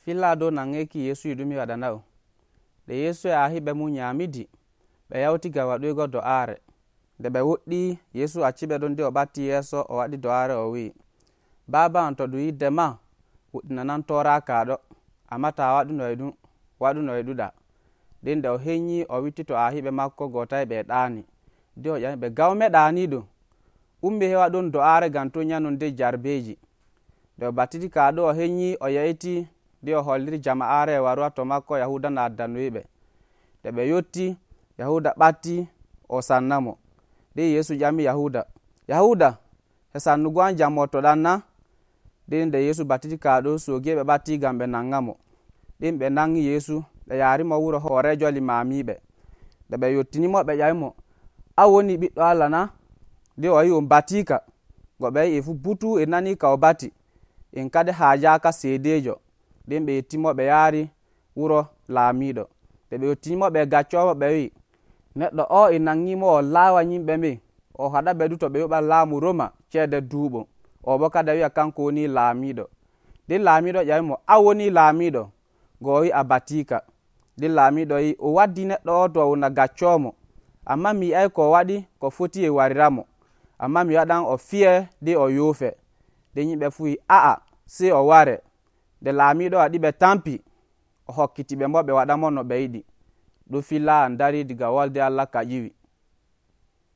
Filla do nangeki Yesu idumi waɗanao. De Yesu ahi ɓe mu nyamidi ɓe yawti ga waɗugo do'are. Nde ɓe woɗɗi Yesu acci ɓe ɗon nde o ɓatti yeeso o waɗi do'are o wi, Baba an to ɗum yidde ma woɗɗinanan tora kaɗo, amma ta waɗuno e ɗuɗa. Nden nde o heƴƴi o witti to ahiɓe makko gotai ɓe ɗani. Nde o ƴami ɓe gawme ɗaniɗo ummi hewa ɗon do'are gam to nyanu nde jarbeji. Nde o battiti kaɗo o heƴƴi o yayti nde o holliri jama'are e waruwa to makko Yahuda naddanoyiɓe. Nde ɓe yotti Yahuda ɓatti o sannamo. Nde Yesu ƴami Yahuda he sannugo an jam mottoɗan na? Nden nde Yesu battiti kaɗo sogi ɓe ɓatti gam ɓe nangamo. Nden ɓe nangi Yesu ɓe yarimo wuro horejo limamiɓe. Nde ɓe yottinimo ɓe ƴamimo a woni ɓiɗɗo Allah na? Nde o yi on batika. Go ɓe yi fu butu en nani ka o bati en kadi hajaka seedejo. Nden ɓe yettimo ɓe yaari wuro laamiɗo. Nde ɓe yottinimo ɓe gaccomo ɓe wi neɗɗo o en nangimo o laawa yimɓe me o haɗa ɓedu to ɓe yoɓa laamu Roma ceede duuɓo. O bo kada wi'a kanko woni laamiɗo. Nden laamiɗo ƴamimo a woni laamiɗo? Go o wi a batika. Nden laamiɗo yi o waddi neɗɗo o to wona gaccomo, amma mi yi'ai ko waɗi ko foti e wariramo, amma mi waɗan o fiye de o yoofe. Nden yimɓe fu yi a'a sei o ware. Nde laamiɗo waɗi ɓe tampi o hokkiti ɓe mo ɓe waɗamo no ɓe yiɗi. Ɗo filla an dari diga wolde Allah ka ƴiwi.